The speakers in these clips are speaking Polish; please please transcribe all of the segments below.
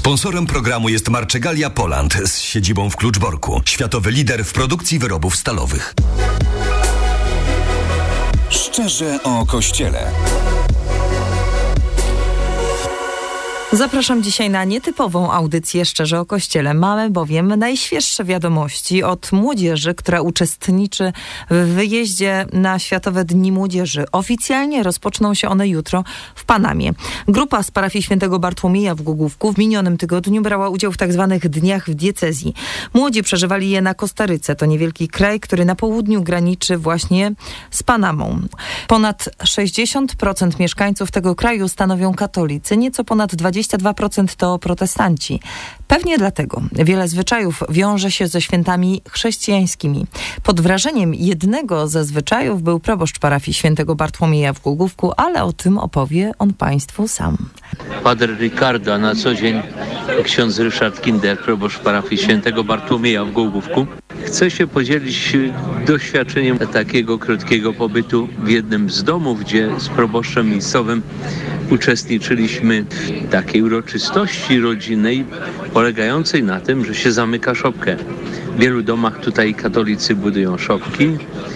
Sponsorem programu jest Marczegalia Poland z siedzibą w Kluczborku. Światowy lider w produkcji wyrobów stalowych. Szczerze o Kościele. Zapraszam dzisiaj na nietypową audycję Szczerze o Kościele. Mamy bowiem najświeższe wiadomości od młodzieży, która uczestniczy w wyjeździe na Światowe Dni Młodzieży. Oficjalnie rozpoczną się one jutro w Panamie. Grupa z parafii Świętego Bartłomieja w Głogówku w minionym tygodniu brała udział w tzw. dniach w diecezji. Młodzi przeżywali je na Kostaryce. To niewielki kraj, który na południu graniczy właśnie z Panamą. Ponad 60% mieszkańców tego kraju stanowią katolicy, nieco ponad 22% to protestanci. Pewnie dlatego wiele zwyczajów wiąże się ze świętami chrześcijańskimi. Pod wrażeniem jednego ze zwyczajów był proboszcz parafii Świętego Bartłomieja w Głogówku, ale o tym opowie on Państwu sam. Padre Ricardo, a na co dzień ksiądz Ryszard Kinder, proboszcz parafii Świętego Bartłomieja w Głogówku. Chcę się podzielić doświadczeniem takiego krótkiego pobytu w jednym z domów, gdzie z proboszczem miejscowym uczestniczyliśmy w takiej uroczystości rodzinnej polegającej na tym, że się zamyka szopkę. W wielu domach tutaj katolicy budują szopki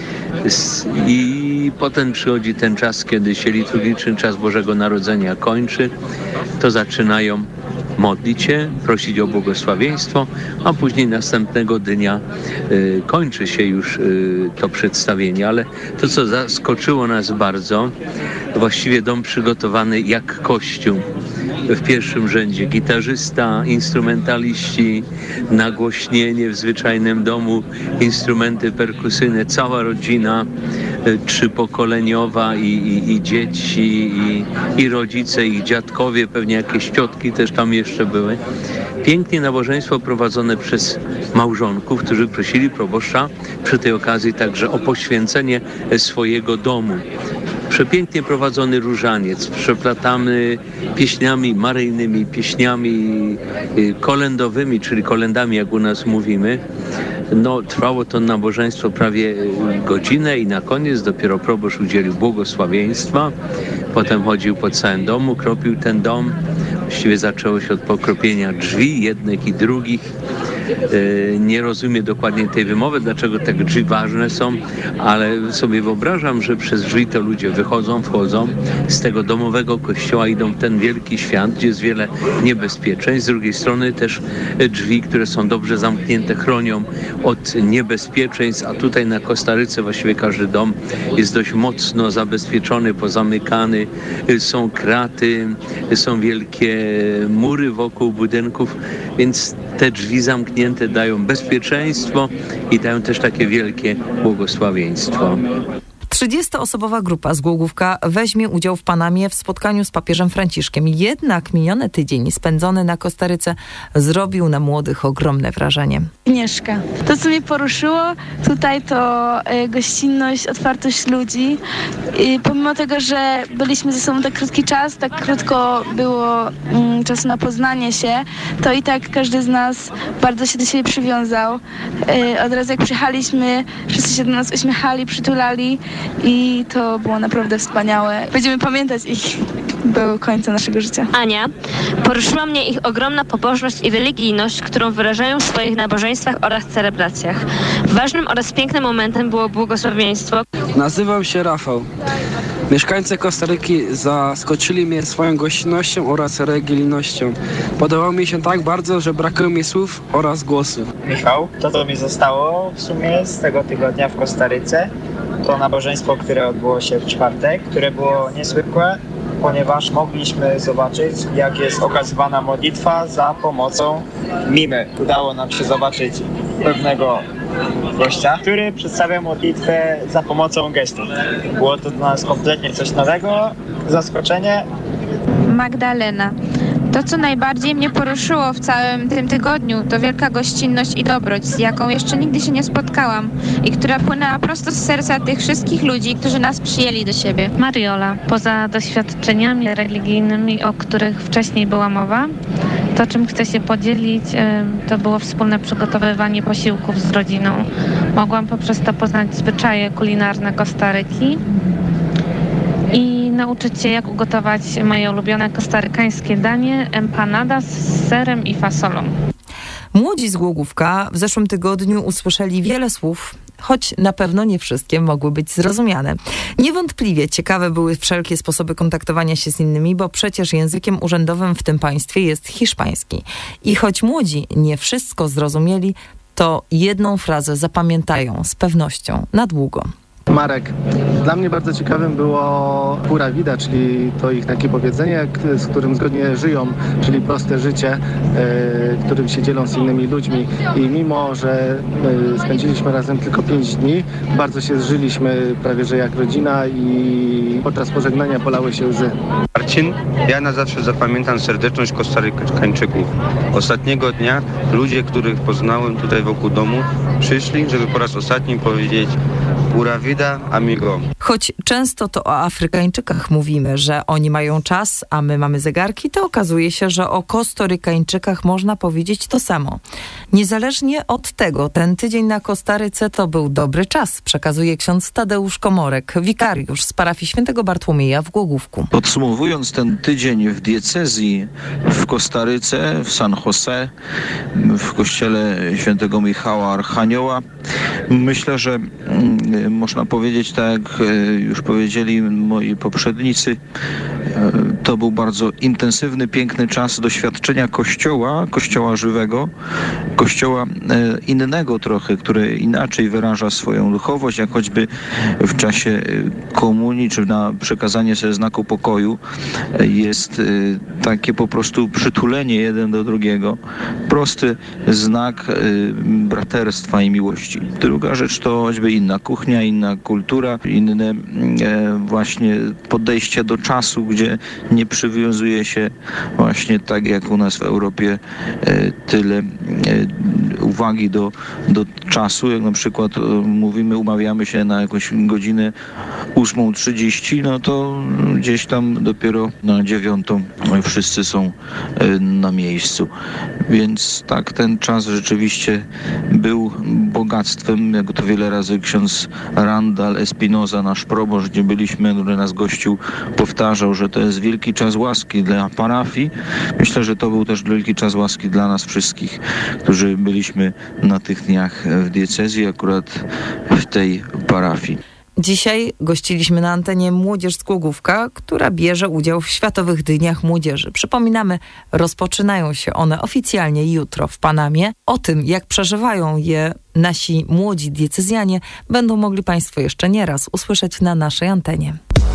i potem przychodzi ten czas, kiedy się liturgiczny czas Bożego Narodzenia kończy, to zaczynają modlić się, prosić o błogosławieństwo, a później następnego dnia kończy się już to przedstawienie. Ale to, co zaskoczyło nas bardzo, właściwie dom przygotowany jak kościół. W pierwszym rzędzie gitarzysta, instrumentaliści, nagłośnienie w zwyczajnym domu, instrumenty perkusyjne, cała rodzina trzypokoleniowa i dzieci, i rodzice, i dziadkowie, pewnie jakieś ciotki też tam jeszcze były. Pięknie nabożeństwo prowadzone przez małżonków, którzy prosili proboszcza przy tej okazji także o poświęcenie swojego domu. Przepięknie prowadzony różaniec, przeplatamy pieśniami maryjnymi, pieśniami kolędowymi, czyli kolędami, jak u nas mówimy. No, trwało to nabożeństwo prawie godzinę i na koniec dopiero proboszcz udzielił błogosławieństwa. Potem chodził po całym domu, kropił ten dom. Właściwie zaczęło się od pokropienia drzwi, jednych i drugich. Nie rozumiem dokładnie tej wymowy, dlaczego te drzwi ważne są, ale sobie wyobrażam, że przez drzwi to ludzie wychodzą, wchodzą z tego domowego kościoła, idą w ten wielki świat, gdzie jest wiele niebezpieczeństw. Z drugiej strony też drzwi, które są dobrze zamknięte, chronią od niebezpieczeństw, a tutaj na Kostaryce właściwie każdy dom jest dość mocno zabezpieczony, pozamykany. Są kraty, są wielkie mury wokół budynków, więc te drzwi zamknięte dają bezpieczeństwo i dają też takie wielkie błogosławieństwo. 30-osobowa grupa z Głogówka weźmie udział w Panamie w spotkaniu z papieżem Franciszkiem. Jednak miniony tydzień spędzony na Kostaryce zrobił na młodych ogromne wrażenie. Agnieszka. To, co mnie poruszyło tutaj, to gościnność, otwartość ludzi. I pomimo tego, że byliśmy ze sobą tak krótki czas, tak krótko było czasu na poznanie się, to i tak każdy z nas bardzo się do siebie przywiązał. Od razu jak przyjechaliśmy, wszyscy się do nas uśmiechali, przytulali i to było naprawdę wspaniałe. Będziemy pamiętać ich do końca naszego życia. Ania, poruszyła mnie ich ogromna pobożność i religijność, którą wyrażają w swoich nabożeństwach oraz celebracjach. Ważnym oraz pięknym momentem było błogosławieństwo. Nazywam się Rafał. Mieszkańcy Kostaryki zaskoczyli mnie swoją gościnnością oraz religijnością. Podobało mi się tak bardzo, że brakuje mi słów oraz głosu. Michał, to co mi zostało w sumie z tego tygodnia w Kostaryce, to nabożeństwo, które odbyło się w czwartek, które było niezwykłe, ponieważ mogliśmy zobaczyć, jak jest okazywana modlitwa za pomocą mimy. Udało nam się zobaczyć pewnego gościa, który przedstawia modlitwę za pomocą gestu. Było to dla nas kompletnie coś nowego, zaskoczenie. Magdalena. To, co najbardziej mnie poruszyło w całym tym tygodniu, to wielka gościnność i dobroć, z jaką jeszcze nigdy się nie spotkałam i która płynęła prosto z serca tych wszystkich ludzi, którzy nas przyjęli do siebie. Mariola, poza doświadczeniami religijnymi, o których wcześniej była mowa, to, czym chcę się podzielić, to było wspólne przygotowywanie posiłków z rodziną. Mogłam poprzez to poznać zwyczaje kulinarne Kostaryki i nauczyć się, jak ugotować moje ulubione kostarykańskie danie empanada z serem i fasolą. Młodzi z Głogówka w zeszłym tygodniu usłyszeli wiele słów, choć na pewno nie wszystkie mogły być zrozumiane. Niewątpliwie ciekawe były wszelkie sposoby kontaktowania się z innymi, bo przecież językiem urzędowym w tym państwie jest hiszpański. I choć młodzi nie wszystko zrozumieli, to jedną frazę zapamiętają z pewnością na długo. Marek. Dla mnie bardzo ciekawym było pura vida, czyli to ich takie powiedzenie, z którym zgodnie żyją, czyli proste życie, którym się dzielą z innymi ludźmi. I mimo, że spędziliśmy razem tylko 5 dni, bardzo się zżyliśmy prawie że jak rodzina i podczas pożegnania polały się łzy. Marcin, ja na zawsze zapamiętam serdeczność Kostarykańczyków. Ostatniego dnia ludzie, których poznałem tutaj wokół domu, przyszli, żeby po raz ostatni powiedzieć pura vida, amigo. Choć często to o Afrykańczykach mówimy, że oni mają czas, a my mamy zegarki, to okazuje się, że o Kostarykańczykach można powiedzieć to samo. Niezależnie od tego, ten tydzień na Kostaryce to był dobry czas, przekazuje ksiądz Tadeusz Komorek, wikariusz z parafii Świętego Bartłomieja w Głogówku. Podsumowując ten tydzień w diecezji w Kostaryce, w San Jose, w kościele Świętego Michała Archanioła, myślę, że można powiedzieć, tak jak już powiedzieli moi poprzednicy, to był bardzo intensywny, piękny czas doświadczenia kościoła żywego, kościoła innego trochę, który inaczej wyraża swoją duchowość, jak choćby w czasie komunii, czy na przekazanie sobie znaku pokoju jest takie po prostu przytulenie jeden do drugiego. Prosty znak braterstwa i miłości. Druga rzecz to choćby inna kuchnia, inna kultura, inne właśnie podejście do czasu, gdzie nie przywiązuje się właśnie tak jak u nas w Europie tyle uwagi do czasu, jak na przykład umawiamy się na jakąś godzinę 8:30, no to gdzieś tam dopiero na 9:00 wszyscy są na miejscu. Więc tak, ten czas rzeczywiście był bogactwem, jak to wiele razy ksiądz Randall Espinoza, nasz proboszcz, gdzie byliśmy, który nas gościł, powtarzał, że to jest wielki czas łaski dla parafii. Myślę, że to był też wielki czas łaski dla nas wszystkich, którzy byliśmy na tych dniach w diecezji, akurat w tej parafii. Dzisiaj gościliśmy na antenie młodzież z Głogówka, która bierze udział w Światowych Dniach Młodzieży. Przypominamy, rozpoczynają się one oficjalnie jutro w Panamie. O tym, jak przeżywają je nasi młodzi diecezjanie, będą mogli Państwo jeszcze nieraz usłyszeć na naszej antenie.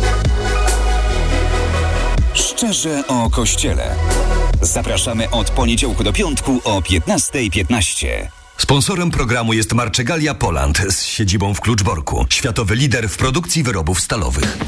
Szczerze o Kościele. Zapraszamy od poniedziałku do piątku o 15:15. Sponsorem programu jest Marczegalia Poland z siedzibą w Kluczborku. Światowy lider w produkcji wyrobów stalowych.